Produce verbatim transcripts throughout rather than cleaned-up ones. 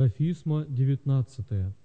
Кафисма девятнадцатая.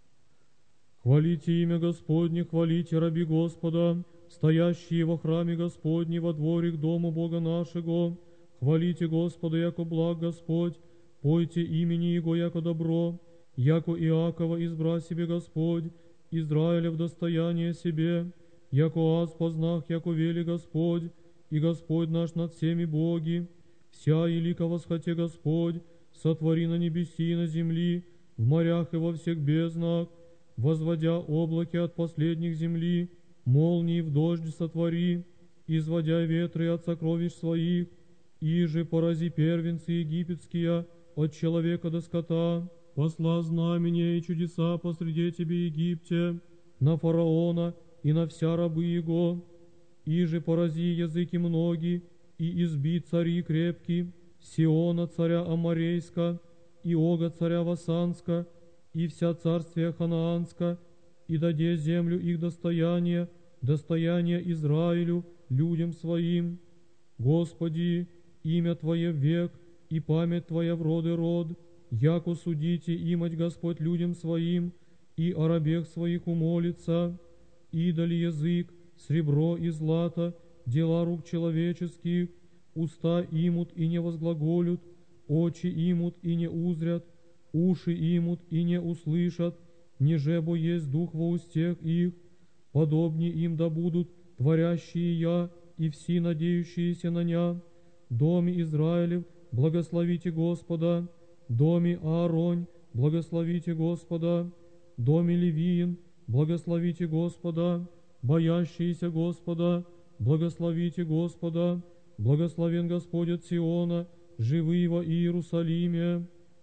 Хвалите имя Господне, хвалите раби Господа, стоящие во храме Господне, во дворе к дому Бога нашего. Хвалите Господа, яко благ Господь, пойте имени Его, яко добро, яко Иакова избра себе Господь, Израиля в достояние себе, яко аз познах, яко вели Господь, и Господь наш над всеми боги. Ся и лика восхоте Господь, сотвори на небеси и на земли, в морях и во всех безднах, возводя облаки от последних земли, молнии в дождь сотвори, изводя ветры от сокровищ своих, иже порази первенцы египетские от человека до скота, посла знамения и чудеса посреди тебе Египте, на фараона и на вся рабы его, иже порази языки многие, и изби цари крепки, Сиона царя Аморейска, и Ога царя Васанска, и вся царствие Ханаанска, и даде землю их достояние, достояние Израилю, людям своим. Господи, имя Твое в век, и память Твоя в роды род, яко судите имать Господь людям своим, и о рабех своих умолится, идоли язык, сребро и злато, дела рук человеческих, уста имут и не возглаголют, очи имут и не узрят, уши имут и не услышат, нежебо есть дух во устех их, подобни им да будут творящие я и все надеющиеся на ня. Доме Израилев благословите Господа, доме Ааронь благословите Господа, доме Левиин благословите Господа, боящиеся Господа благословите Господа, благословен Господь от Сиона, живые во Иерусалиме.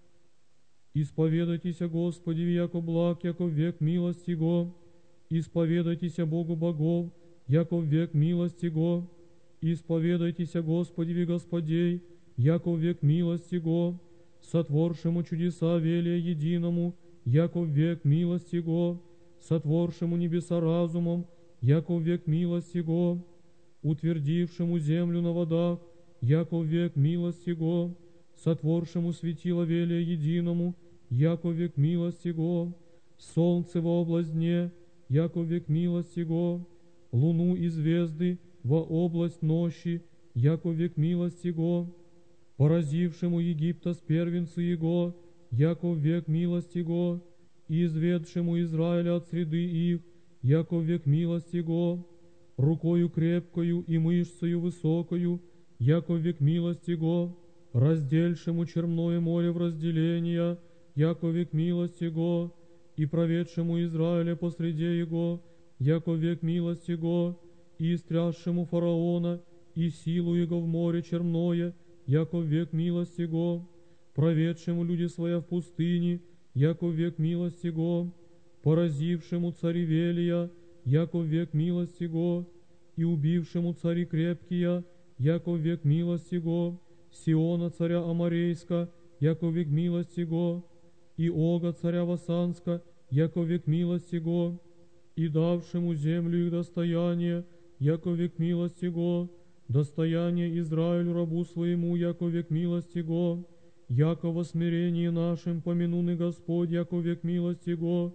Исповедайтеся Господи, яко благ, яко в век милость Его, исповедайтеся Богу богов, яко в век милость Его, исповедайтеся Господи Господей, яко в век милость Его, сотворшему чудеса велия единому, яко в век милость Его, сотворшему небеса разумом, яко в век милость Его, утвердившему землю на водах, яко в век милость Его, сотворшему светило велия единому, яко в век милость Его, солнце во область дне, яко в век милость Его, луну и звезды во область ночи, яко в век милость Его, поразившему Египта с первенцы Его, яко в век милость Его, и изведшему Израиля от среды их, яко в век милость Его, рукою крепкою и мышцею высокою, яко в век милость Его, раздельшему черное море в разделения, яко в век милость Его, и проведшему Израиля посреди Его, яко в век милость Его, и истрясшему фараона, и силу Его в море черное, яко в век милость Его, проведшему люди своя в пустыне, яко в век милость Его, поразившему царевелия, яко в век милость Его, и убившему цари крепкие, яко в век милость Его, Сиона царя Аморейска, яко в век милость Его, и Ога царя Васанска, яко в век милость Его, и давшему землю их достояние, яко в век милость Его, достояние Израилю рабу своему, яко в век милость Его, яко во смирении нашим помянуны Господь, яко в век милость Его,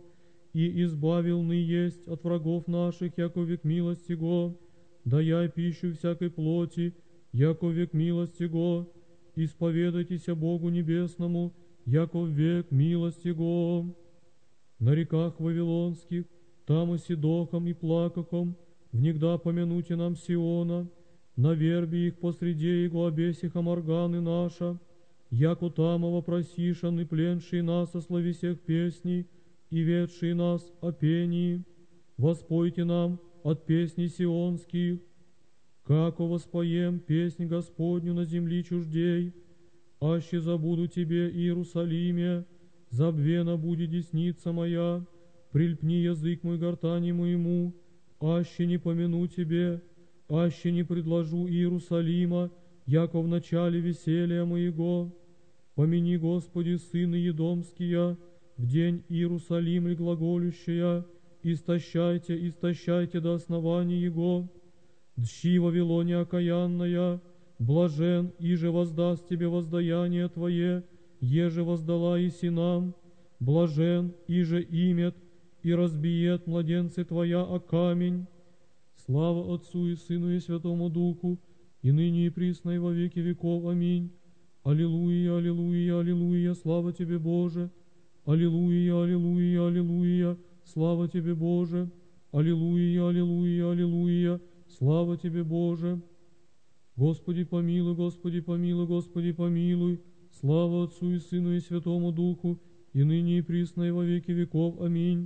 и избавил ны есть от врагов наших, яко в век милость Его, даяй пищу всякой плоти, яко в век милость Его, исповедайтеся Богу Небесному, яко в век милость Его. На реках Вавилонских, там и Сидохом и Плакахом, внегда помянуте нам Сиона, на вербе их посреди его обесиха морганы наша, яко там вопросишан и пленший нас о слове всех песней, и ведший нас о пении. Воспойте нам от песней сионских, како воспоем песнь Господню на земли чуждей, аще забуду тебе, Иерусалиме, забвена будет десница моя, прильпни язык мой гортани моему, аще не помяну тебе, аще не предложу Иерусалима, яко в начале веселья моего. Помяни, Господи, сыны едомские, в день Иерусалим и глаголющая, истощайте, истощайте до основания его. Дщи Вавилоне окаянная, блажен, иже воздаст тебе воздаяние твое, еже воздала и синам. блажен, иже имет, и разбиет младенцы Твоя о камень. Слава Отцу и Сыну и Святому Духу, и ныне и присно и во веки веков. Аминь. Аллилуйя, аллилуйя, аллилуйя, слава Тебе, Боже. Аллилуйя, аллилуйя, аллилуйя, слава Тебе, Боже. Аллилуйя, аллилуйя, аллилуйя, слава Тебе, Боже. Господи помилуй, Господи помилуй, Господи помилуй, слава Отцу и Сыну и Святому Духу, и ныне и присно и во веки веков. Аминь.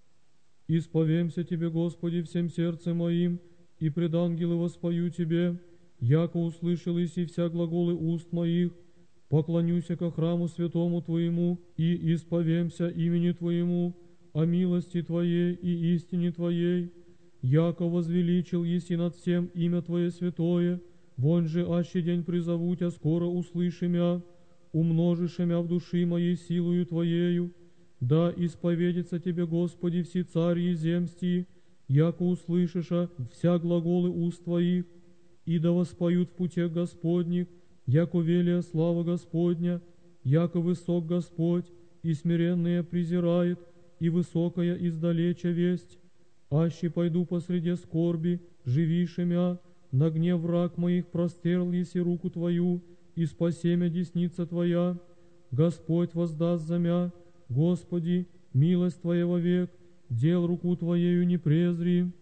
Исповемся Тебе, Господи, всем сердцем моим, и пред ангелы воспою Тебе, яко услышал иси вся глаголы уст моих, поклонюся ко храму святому Твоему, и исповемся имени Твоему, о милости Твоей и истине Твоей, яко возвеличил еси над всем имя Твое святое, вон же аще день призову Тя, скоро услыши мя, умножишь мя в души моей силою Твоею, да исповедится Тебе, Господи, все цари земсти, яко услышиша вся глаголы уст Твоих, и да воспоют в путях Господних, яко велия слава Господня, яко высок Господь, и смиренные презирает, и высокая издалеча весть. Аще пойду посреди скорби, живише мя, на гнев враг моих простерл еси руку Твою, и спасемя десница Твоя. Господь воздаст за мя, Господи, милость Твоя вовек, дел руку Твоею не презри.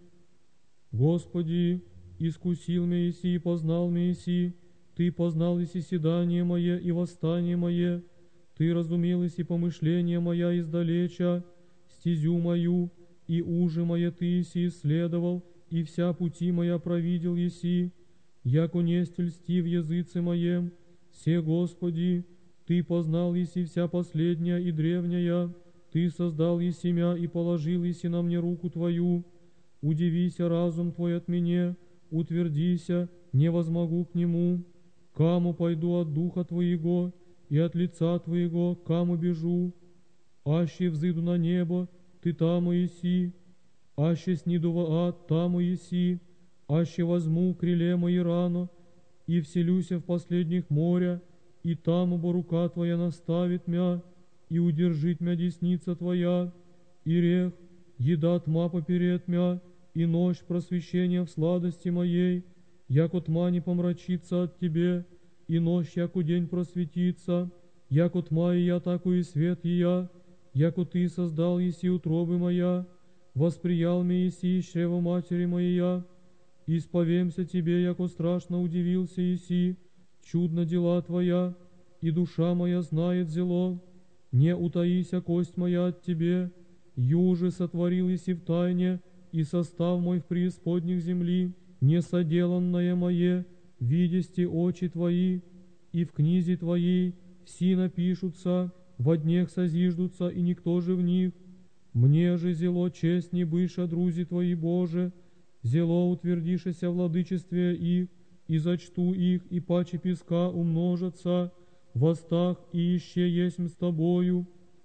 Господи, искусил меня еси и познал меня еси, Ты познал еси седание мое и восстание мое, Ты разумел еси помышления моя издалеча, стезю мою, и уже моя Ты еси исследовал, и вся пути моя провидел еси, яко несть льсти в языце моем, се, Господи, Ты познал еси вся последняя и древняя, Ты создал еси мя и положил еси на мне руку Твою. Удивися разум Твой от меня, утвердися, не возмогу к нему. Каму пойду от духа Твоего, и от лица Твоего, каму бежу. Аще взыду на небо, Ты тамо еси, аще сниду в ад, тамо еси, аще возьму криле мои рано, и вселюся в последних моря, и там бо рука Твоя наставит мя, и удержит мя десница Твоя, и рех, еда тьма поперед мя, и ночь просвещения в сладости моей, яко тьма не помрачится от Тебе, и ночь, яко день просветится, яко тьма и я, тако и свет и я, яко Ты создал еси утробы моя, восприял me еси из чрева матери моя, исповемся Тебе, яко страшно удивился еси, чудно дела Твоя, и душа моя знает зело, не утаися кость моя от Тебе, юже сотворил еси в тайне, и состав мой в преисподних земли, несоделанное мое, видести очи Твои, и в книзе Твоей все напишутся, во днях созиждутся, и никто же в них. Мне же зело честь не быша, друзи Твои, Боже, зело утвердишеся в владычестве их, и зачту их, и паче песка умножатся, востах и еще есть с Тобою,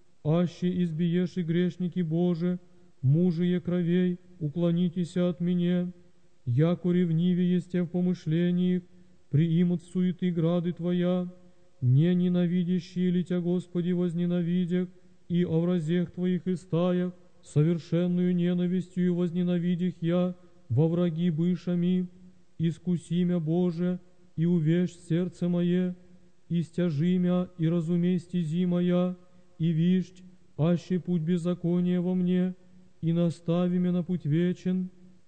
аще избиешь и грешники, Боже, мужие кровей, уклонитесь от меня, яко ревниве есте в помышлениях, приимут суеты грады Твоя, не ненавидящие ли Тя, Господи, возненавидях, и о вразех Твоих и стаях, совершенную ненавистью возненавидях я, во враги бышами, искуси мя, Боже, и увещь сердце мое, и стяжи мя, и разумей стези моя, и виждь, аще путь беззакония во мне, и настави мя на путь вечен.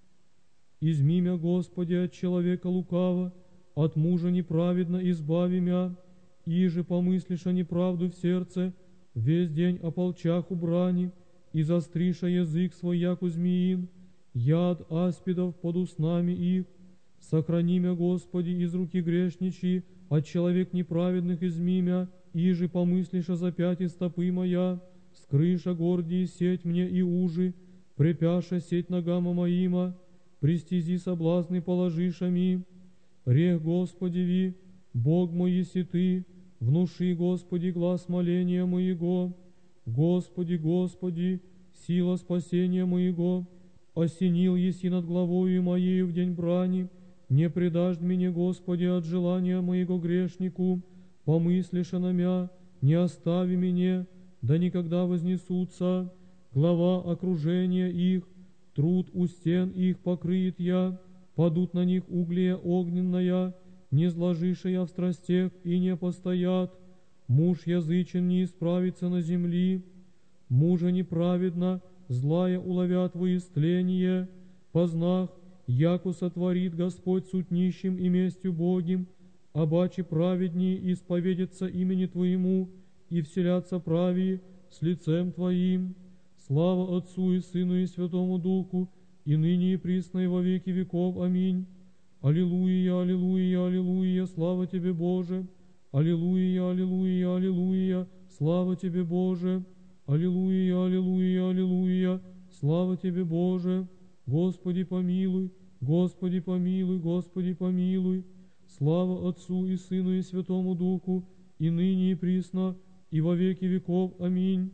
Изми мя, Господи, от человека лукава, от мужа неправедно избави мя, иже помыслиша неправду в сердце, весь день о полчах убрани, и застриша язык свой, яку змеин, яд аспидов под уснами их. Сохрани мя, Господи, из руки грешничьи, от человек неправедных изми мя, иже помыслиша запяти стопы моя, скрыша гордии сеть мне и ужи, препяша сеть ногама моима, пристези соблазны положиша ми. Рех, Господи, ви, Бог мой еси Ты, внуши, Господи, глаз моления моего. Господи, Господи, сила спасения моего, осенил еси над главою моею в день брани, не предашь мне, Господи, от желания моего грешнику, помыслиша на мя, не остави меня, да никогда вознесутся, глава окружения их, труд у стен их покрыет я, падут на них углия огненная, не сложишая в страстях и не постоят. Муж язычен не исправится на земли, мужа неправедно, злая уловят во истление, познах, яко сотворит Господь суд нищим и местью Богим, обаче праведнее исповедятся имени Твоему и вселятся правии с лицем Твоим. Слава Отцу и Сыну и Святому Духу, и ныне и присно и во веки веков. Аминь. Аллилуйя, аллилуйя, аллилуйя, слава Тебе, Боже. Аллилуйя, аллилуйя, аллилуйя, слава Тебе, Боже. Аллилуйя, аллилуйя, аллилуйя, слава Тебе, Боже. Господи помилуй, Господи помилуй, Господи помилуй. Слава Отцу и Сыну и Святому Духу, и ныне и присно, и во веки веков. Аминь.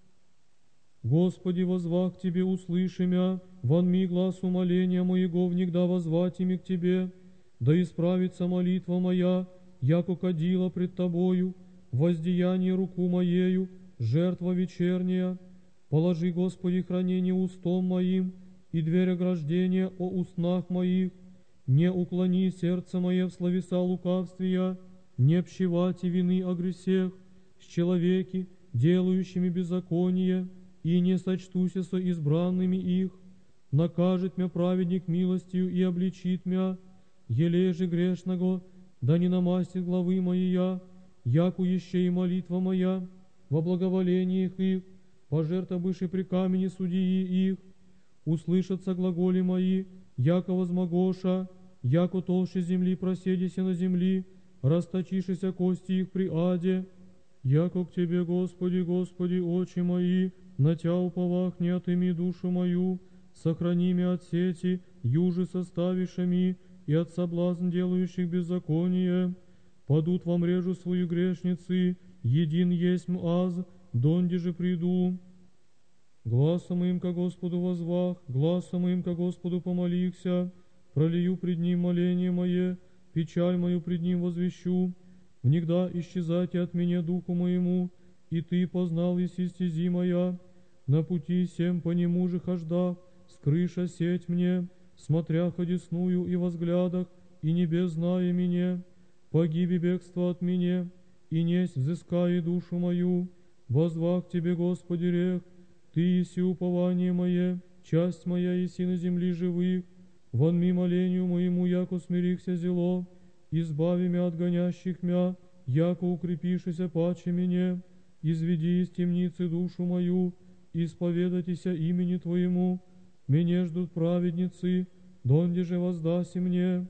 Господи, возвах к Тебе, услыши мя, вонми глаз умоления моего, внегда возвать ими к Тебе, да исправится молитва моя, яко кадила пред Тобою, воздеяние руку моею, жертва вечерняя. Положи, Господи, хранение устом моим, и дверь ограждения о устнах моих. Не уклони сердце мое в словеса лукавствия, не общевати вины о гресех с человеки, делающими беззаконие, и не сочтуся со избранными их. Накажет мя праведник милостью и обличит мя, елей же грешного, да не намастит главы моя, яку еще и молитва моя, во благоволениях их, пожертва бывши при камени судьи их, услышатся глаголи мои, яко возмогоша, яко толще земли проседися на земли, расточишися кости их при аде, яко к Тебе, Господи, Господи, очи мои, на Тя уповах, не отыми душу мою, сохрани мя от сети, южи составишами, и от соблазн делающих беззаконие. Падут во мрежу свою грешницы, един есмь аз, донде же приду. Гласом моим ко Господу возвах, гласом моим ко Господу помолихся, пролию пред Ним моление мое, печаль мою пред Ним возвещу. Внегда исчезайте от меня духу моему, и Ты познал еси стези моя. На пути всем по нему же хождах, скрыша сеть мне, смотря ходесную и во взглядах, и небес зная меня. Погиби бегство от меня, и несть взыскай душу мою. Возвах Тебе, Господи, рех, Ты еси упование мое, часть моя еси на земли живых. Вон ми молению моему, яко смирихся зело, избави мя от гонящих мя, яко укрепишися паче мне. Изведи из темницы душу мою, исповедайтеся имени Твоему. Меня ждут праведницы, донде же воздаси мне.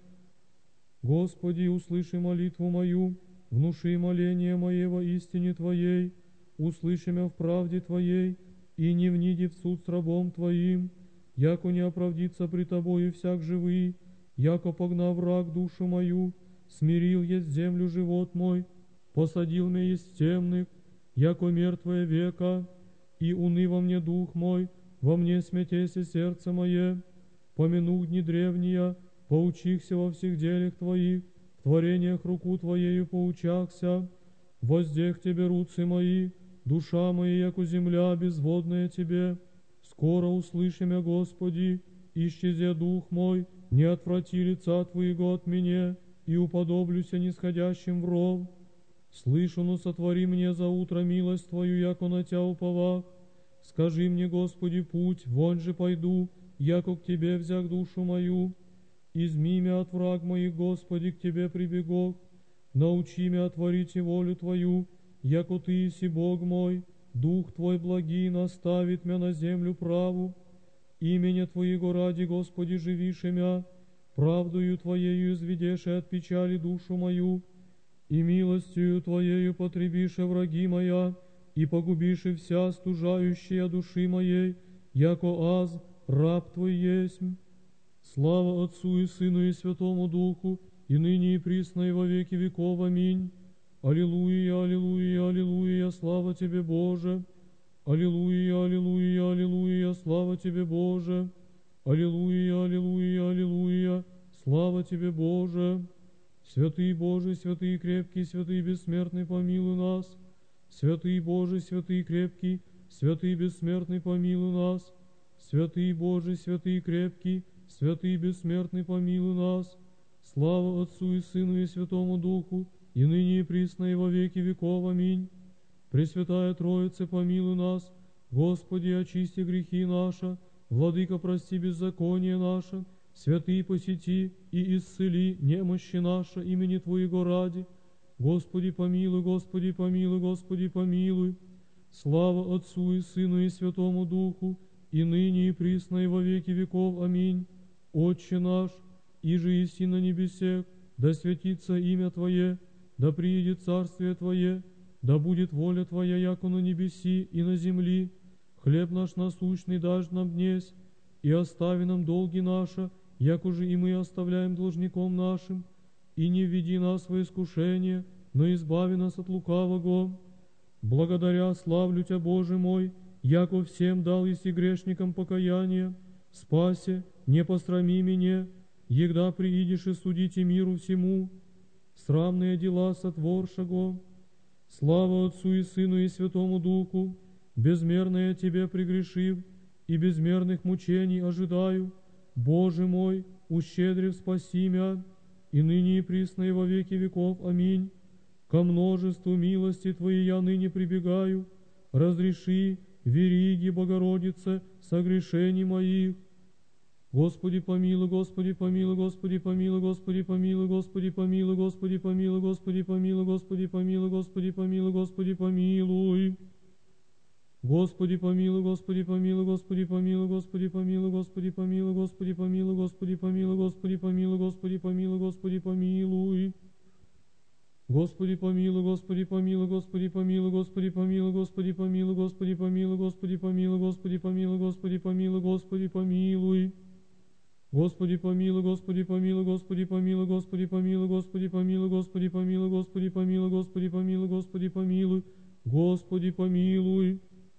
Господи, услыши молитву мою, внуши моление мое во истине Твоей, услыши мя в правде Твоей, и не вниди в суд с рабом Твоим, яко не оправдится при Тобою всяк живый, яко погнав враг душу мою, смирил есть землю живот мой, посадил меня есть темных, яко мертвое века, и уны во мне дух мой, во мне смятеся сердце мое. Помянух дни древние, поучихся во всех делях Твоих, в творениях руку Твоею поучахся. Воздех Тебе руцы мои, душа моя, яко земля безводная Тебе. Скоро услыши мя, Господи, исчезе дух мой, не отврати лица Твоего от меня, и уподоблюся нисходящим в ров. Слышу, но сотвори мне за утро милость Твою, яко на Тя уповах. Скажи мне, Господи, путь, вон же пойду, яко к Тебе взяк душу мою. Изми мя от враг моих, Господи, к Тебе прибегох. Научи мя творить волю Твою, яко Ты еси Бог мой. Дух Твой благий наставит мя на землю праву. Имени Твоего ради, Господи, живише мя. Правдою Твоею изведеше от печали душу мою. И милостью Твоею потребише враги моя, и погубише вся стужающая души моей, яко аз, раб Твой есмь. Слава Отцу и Сыну и Святому Духу, и ныне и присно и во веки веков. Аминь. Аллилуйя, аллилуйя, аллилуйя, слава Тебе, Боже. Аллилуйя, аллилуйя, аллилуйя, слава Тебе, Боже. Аллилуйя, аллилуйя, аллилуйя, слава Тебе, Боже. Святый Божий, святый крепкий, святый бессмертный, помилуй нас. Святый Божий, святый крепкий, святый бессмертный, помилуй нас. Святый Божий, святый крепкий, святый бессмертный, помилуй нас. Слава Отцу и Сыну и Святому Духу, и ныне и присно и во веки веков. Аминь. Пресвятая Троица, помилуй нас. Господи, очисти грехи наши. Владыка, прости беззаконие наше. Святый, посети и исцели немощи наши имени Твоего ради. Господи, помилуй, Господи, помилуй, Господи, помилуй. Слава Отцу и Сыну и Святому Духу, и ныне и присно и во веки веков. Аминь. Отче наш, иже еси на небесех, да святится имя Твое, да приидет царствие Твое, да будет воля Твоя, яко на небеси и на земли. Хлеб наш насущный дашь нам днесь, и остави нам долги наши, яко же и мы оставляем должником нашим. И не введи нас во искушение, но избави нас от лукавого. Благодаря славлю Тебя, Боже мой, яко всем дал еси грешникам покаяние. Спаси, не посрами меня, егда приидешь и судите миру всему. Срамные дела сотворшего. Слава Отцу и Сыну и Святому Духу, безмерное Тебе прегрешив, и безмерных мучений ожидаю. Боже мой, ущедрив спаси мя, и ныне и присно и во веки веков. Аминь. Ко множеству милости Твоей я ныне прибегаю. Разреши, вериги, Богородице, согрешений моих. Господи помилуй, Господи помилуй, Господи помилуй, Господи помилуй, Господи помилуй, Господи помилуй, Господи помилуй, Господи помилуй, Господи помилуй, Господи помилуй. Господи помилуй, Господи помилуй, Господи помилуй, Господи помилуй, Господи помилуй, Господи помилуй, Господи помилуй, Господи помилуй, Господи помилуй, Господи помилуй. Господи помилуй, Господи помилуй, Господи помилуй, Господи помилуй, Господи помилуй, Господи помилуй, Господи помилуй, Господи помилуй, Господи помилуй, Господи помилуй. Господи помилуй, Господи помилуй, Господи помилуй, Господи помилуй, Господи помилуй, Господи помилуй, Господи помилуй, Господи помилуй, Господи помилуй, Господи помилуй.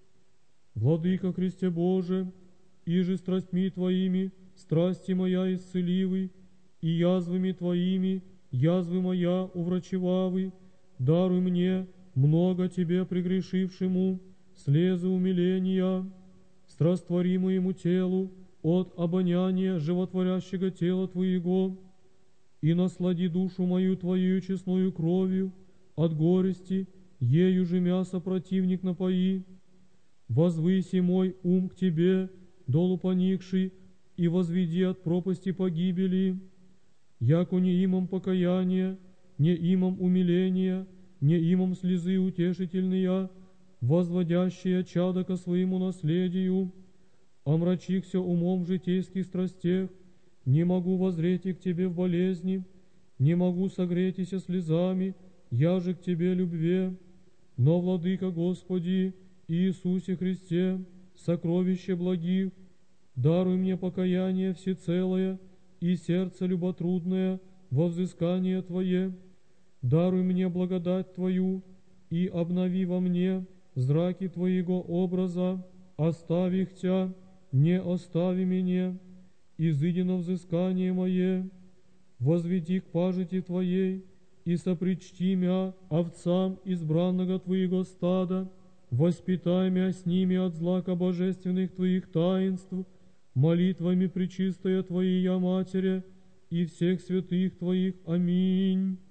Владыка Христе Боже, иже страстьми Твоими страсти моя исцеливый, и язвами Твоими язвы моя уврачевавы, даруй мне много Тебе прегрешившему слезы умиления, страствори моему телу от обоняния животворящего тела Твоего, и наслади душу мою Твоею честною кровью, от горести ею же мясо противник напои. Возвыси мой ум к Тебе, долу поникший, и возведи от пропасти погибели. Яко не имам покаяния, не имам умиления, не имам слезы утешительные, возводящие чадо ко своему наследию, омрачихся умом в житейских страстях, не могу воззреть и к Тебе в болезни, не могу согретися слезами, я же к Тебе любве. Но, Владыка Господи, Иисусе Христе, сокровище благих, даруй мне покаяние всецелое и сердце люботрудное во взыскание Твое, даруй мне благодать Твою и обнови во мне зраки Твоего образа, остави их Тя, не остави меня, изыди на взыскание мое, возведи к пажити Твоей и сопричти мя овцам избранного Твоего стада, воспитай мя с ними от злака божественных Твоих таинств, молитвами пречистая Твоей я Матери и всех святых Твоих. Аминь.